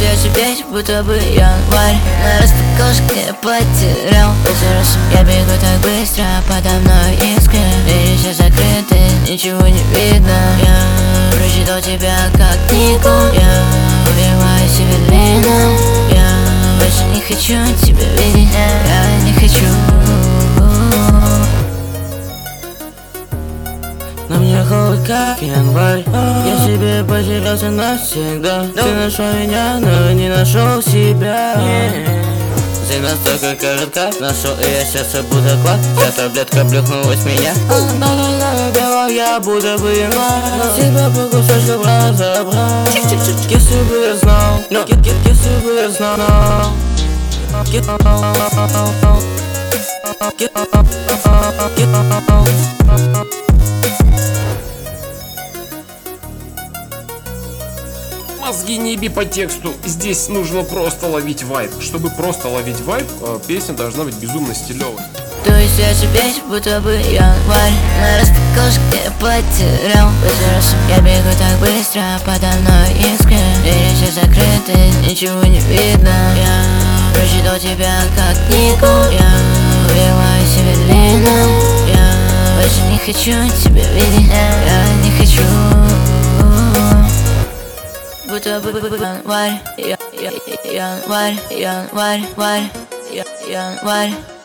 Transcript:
я теперь будто бы январь. На распакошке потерял папирос. Я бегу так быстро, подо мной искры. Двери все закрыты, ничего не видно. Я прочитал тебя как книгу. Я убиваюсь Эвелином. Я больше не хочу тебя видеть. Я не хочу. На мне холод как январь. Я себе потерялся навсегда. Ты нашел меня, но не нашел себя. Ты настолько коротка, нашел и я сердце будто клад. Вся таблетка плюхнулась в меня. Белого я будто бы январь. Тебя по кусочкам разобрал. Если бы я знал, если бы я знал. Мозги не еби по тексту, здесь нужно просто ловить вайб. Чтобы просто ловить вайб, песня должна быть безумно стилевой. То есть я теперь будто бы январь. На распакошке потерял папирос. Я бегу так быстро, подо мной искры. Двери все закрыты, ничего не видно. Я прочитал тебя как книгу. Я убиваюсь Эвелином. Я больше не хочу тебя видеть. Я не хочу. Будто бы январь, январь, январь, январь, январь.